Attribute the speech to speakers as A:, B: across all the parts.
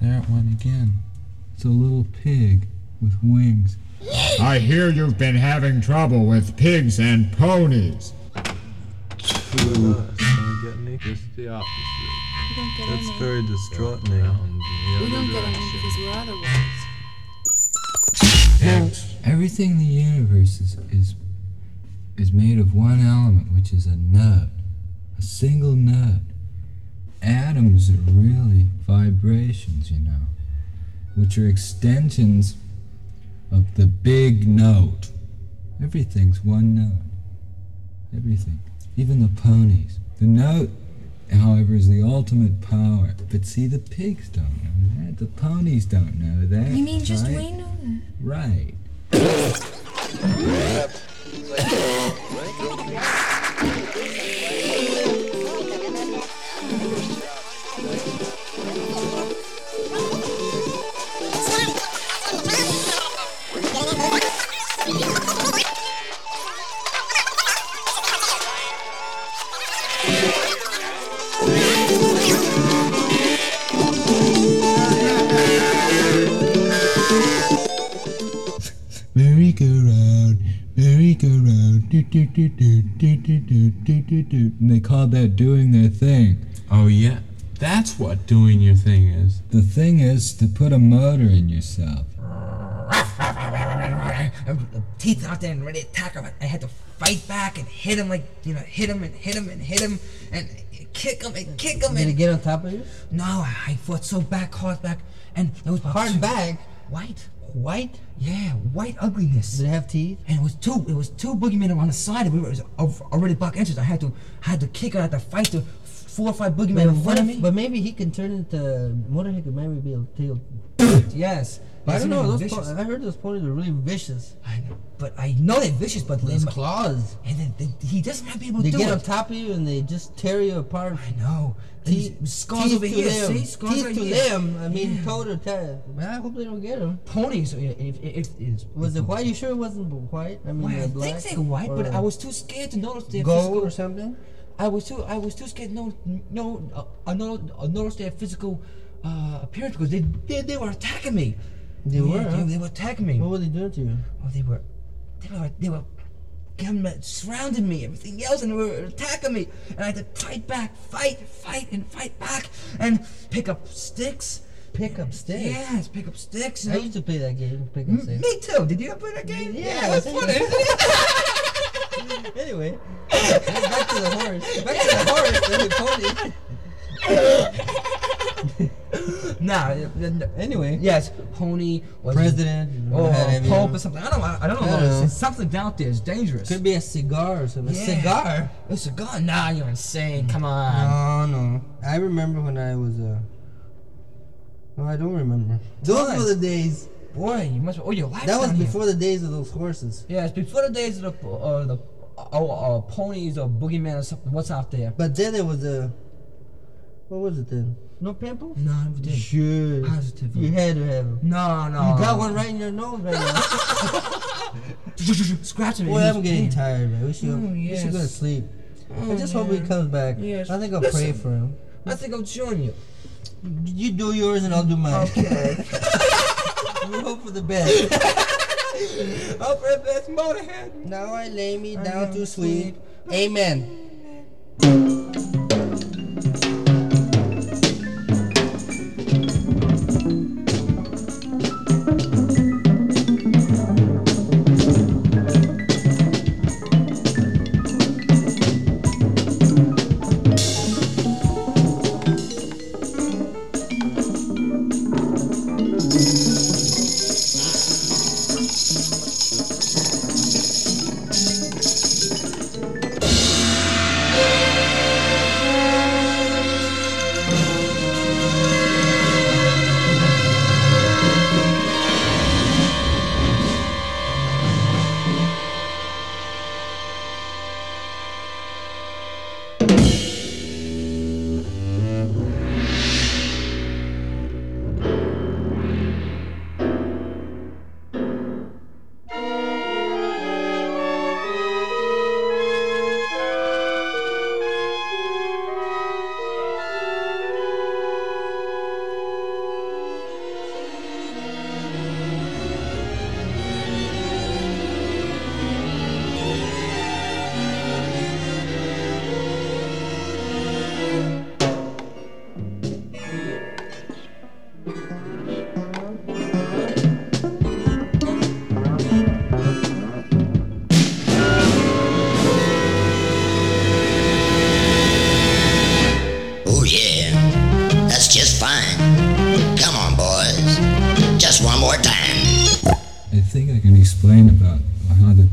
A: That one again. It's a little pig with wings.
B: I hear you've been having trouble with pigs and ponies.
C: Just the opposite.
D: We don't get
C: That's
D: any.
C: very distraughting.
D: We don't get any because we're otherwise.
A: Everything in the universe is made of one element, which is a node. A single node. Atoms are really vibrations, you know, which are extensions of the big node. Everything's one node. Everything. Even the ponies. The node, however, is the ultimate power. But see, the pigs don't know that. The ponies don't know that.
D: You mean just
A: right?
D: we know that?
A: Right. Merry-go-round, do-do-do-do-do-do-do-do-do. And they called that doing their thing.
E: Oh yeah, that's what doing your thing is.
A: The thing is to put a motor in yourself.
F: Teeth out there and ready to attack him. I had to fight back and hit him hit him and hit him and hit him and kick him and kick him.
G: Did he get on top of you?
F: No, I fought so back, hard back, and it was
G: Hard back?
F: White.
G: White?
F: Yeah, white ugliness.
G: Did it have teeth?
F: And it was two boogeymen on the side of it. It was already black inches. I had to kick her. I had to fight the 4 or 5 boogeymen in front of me.
G: But maybe he can turn into motor. He could maybe be able to.
F: Yes.
G: But I don't know.
F: Vicious.
G: I heard those ponies are really vicious.
F: I know, but I know they're vicious. But
G: Those claws.
F: and he doesn't might be able to
G: They
F: do
G: get
F: it.
G: on top of you and they just tear you apart.
F: I know.
G: Teeth,
F: Scars
G: teeth
F: over
G: to
F: here.
G: them.
F: See, scars
G: teeth
F: right
G: to
F: here.
G: them. I mean,
F: Yeah.
G: toe to toe. Man, I hope they don't get them.
F: Ponies. If
G: Was it white? You sure it wasn't white? I mean,
F: Well, I
G: black.
F: think they were white, but
G: or
F: I was too scared to notice their
G: gold
F: physical.
G: or something.
F: I was too scared to notice their physical appearance because they were attacking me.
G: They were. Huh?
F: They were attacking me.
G: What were they doing to you?
F: Oh, they were surrounding me, everything else, and they were attacking me. And I had to fight back, fight back, and pick up sticks.
G: Pick up sticks.
F: Yes, pick up sticks.
G: I used to play that game. Pick up sticks.
F: Me too. Did you ever play that game?
G: Yeah,
F: that's funny.
G: Anyway, back to the horse. Back to the horse and the pony.
F: Nah.
G: Anyway.
F: Yes, pony was
G: President.
F: or
G: had
F: Pope or something. I don't know.
G: know.
F: It's something down there is dangerous.
G: Could be a cigar or something.
F: Yeah.
G: A cigar?
F: A cigar? Nah, you're insane. Come on.
G: No. I remember when I was No, I don't remember. Those
F: Why?
G: were the days.
F: Boy, you must. Oh, your life.
G: That was
F: down here.
G: before the days of those horses.
F: Yeah, it's before the days of the ponies or boogeyman or something. What's out there?
G: But then it was what was it then? No pimples?
F: No, I never did.
G: Sure.
F: Positive.
G: You had to have them.
F: No.
G: You got one right in your nose right now.
F: Scratching me.
G: Boy, I'm getting tired, man. We should
F: yes.
G: go to sleep. I just hope he comes back.
F: Yes.
G: I think I'll
F: Listen.
G: pray for him.
F: I think I'll join you.
G: You do yours and I'll do mine.
F: Okay.
G: We hope for the best.
F: Hope for the best, Motorhead.
G: Now I lay me down to sleep. Amen.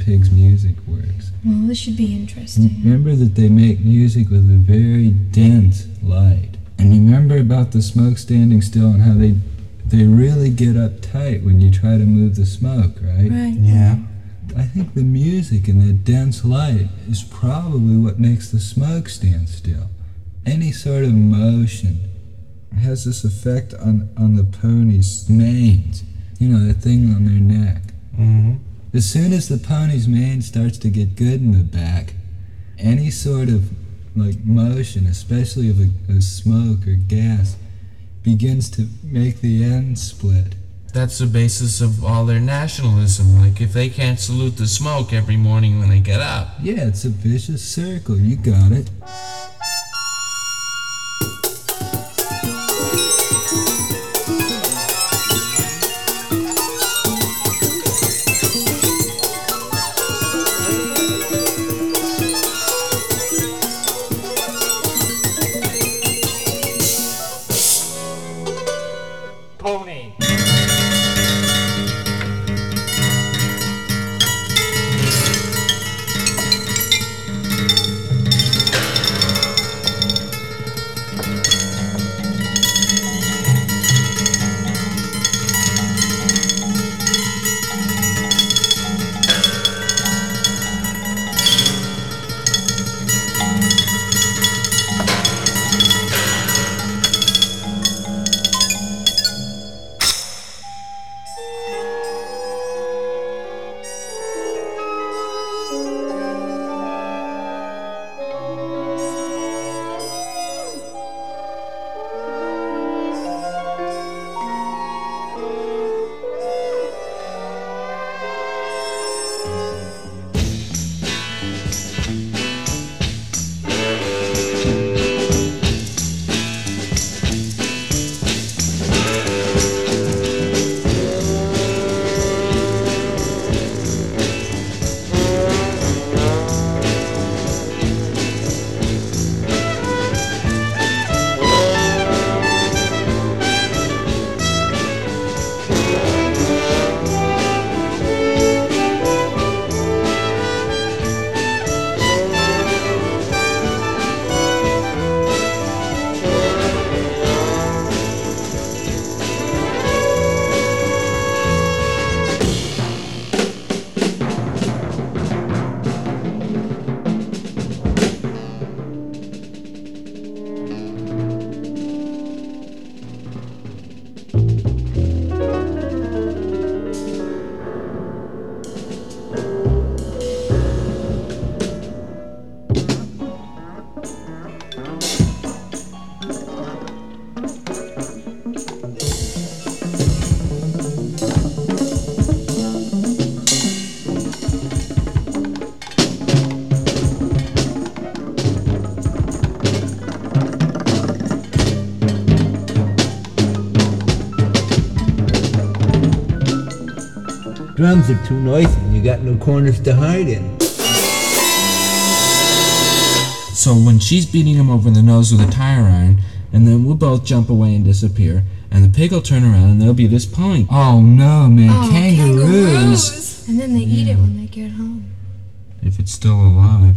A: pigs' music works.
H: Well, this should be interesting.
A: Remember that they make music with a very dense light. And you remember about the smoke standing still and how they really get uptight when you try to move the smoke, right?
H: Right.
E: Yeah.
A: I think the music and the dense light is probably what makes the smoke stand still. Any sort of motion has this effect on the pony's manes. You know, the thing on their neck.
E: Mm-hmm.
A: As soon as the pony's mane starts to get good in the back, any sort of like motion, especially of a smoke or gas, begins to make the end split.
E: That's the basis of all their nationalism. Like, if they can't salute the smoke every morning when they get up.
A: Yeah, it's a vicious circle. You got it.
B: Pony.
G: Drums are too noisy and you got no corners to hide in.
E: So when she's beating him over the nose with a tire iron, and then we'll both jump away and disappear, and the pig will turn around and there'll be this pony.
A: Oh no, man,
H: Oh,
A: kangaroos!
H: And then they eat it when they get home.
E: If it's still alive.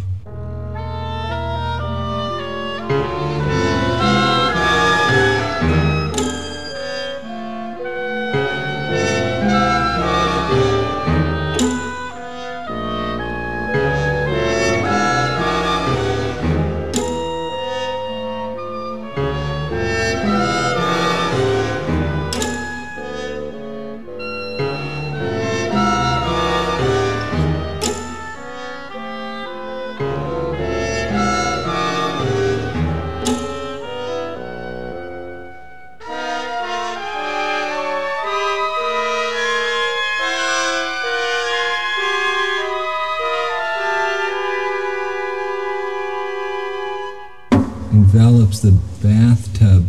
A: Envelops the bathtub.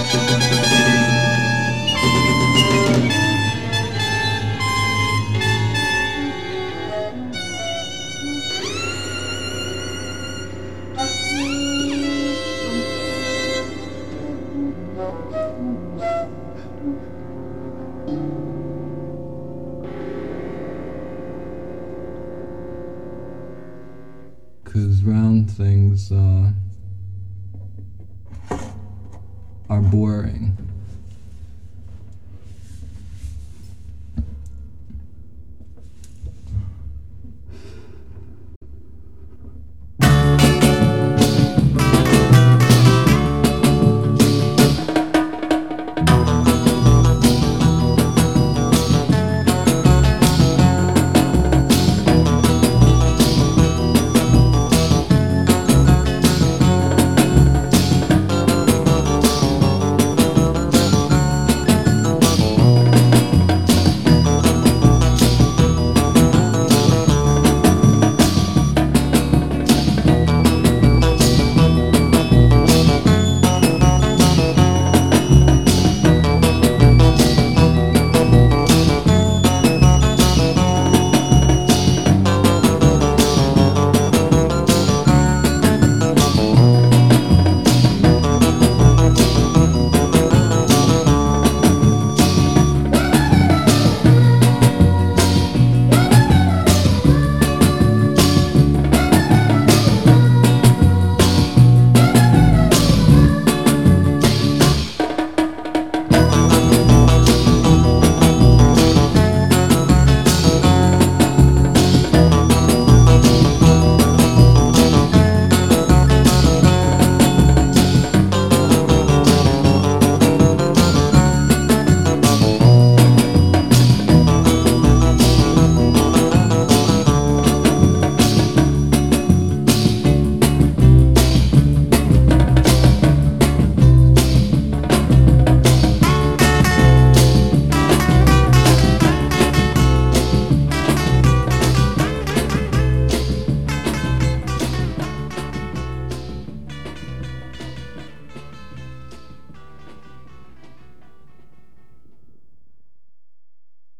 A: 'Cause round things are boring.